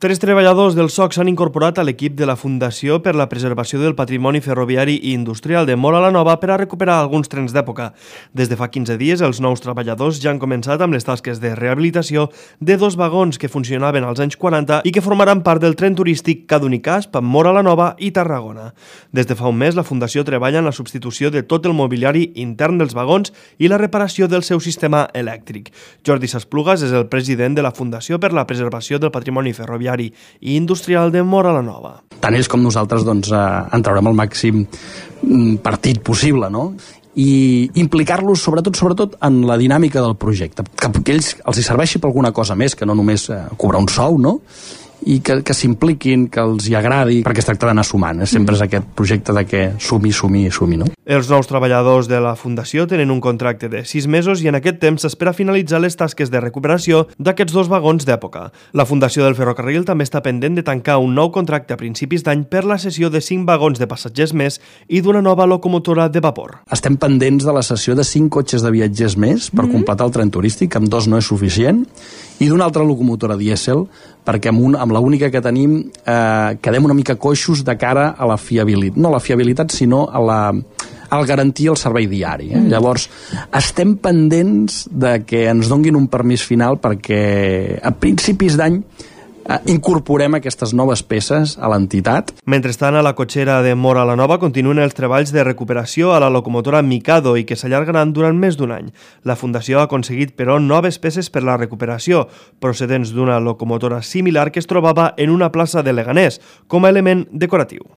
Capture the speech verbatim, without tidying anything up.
Tres treballadors del S O C s'han incorporat a l'equip de la Fundació per la Preservació del Patrimoni Ferroviari i Industrial de Móra la Nova per a recuperar alguns trens d'època. Des de fa quinze dies, els nous treballadors ja han començat amb les tasques de rehabilitació de dos vagons que funcionaven als anys quaranta i que formaran part del tren turístic Cadunicasp amb Móra la Nova i Tarragona. Des de fa un mes, la Fundació treballa en la substitució de tot el mobiliari intern dels vagons i la reparació del seu sistema elèctric. Jordi Sasplugas és el president de la Fundació per la Preservació del Patrimoni Ferroviari i Industrial de Móra la Nova. Tant ells com nosaltres doncs, eh, en traurem el màxim partit possible, no? I implicar-los sobretot sobretot en la dinàmica del projecte, que, que ells els hi serveixi per alguna cosa més que no només eh, cobrar un sou, no? I que, que s'impliquin, que els hi agradi, perquè es tracta d'anar sumant, eh? Sempre és aquest projecte de que sumi, sumi, sumi, no? Els nous treballadors de la Fundació tenen un contracte de sis mesos i en aquest temps s'espera finalitzar les tasques de recuperació d'aquests dos vagons d'època. La Fundació del Ferrocarril també està pendent de tancar un nou contracte a principis d'any per la cessió de cinc vagons de passatgers més i d'una nova locomotora de vapor. Estem pendents de la cessió de cinc cotxes de viatgers més per mm-hmm. completar el tren turístic, amb dos no és suficient, i d'una altra locomotora dièsel, perquè amb, un, amb l'única que tenim eh, quedem una mica coixos de cara a la fiabilitat, no a la fiabilitat, sinó a la al garantir el servei diari. Eh? Mm. Llavors, estem pendents de que ens donguin un permís final perquè a principis d'any eh, incorporem aquestes noves peces a l'entitat. Mentrestant, a la cotxera de Móra la Nova continuen els treballs de recuperació a la locomotora Mikado i que s'allargaran durant més d'un any. La Fundació ha aconseguit, però, noves peces per la recuperació, procedents d'una locomotora similar que es trobava en una plaça de Leganés, com a element decoratiu.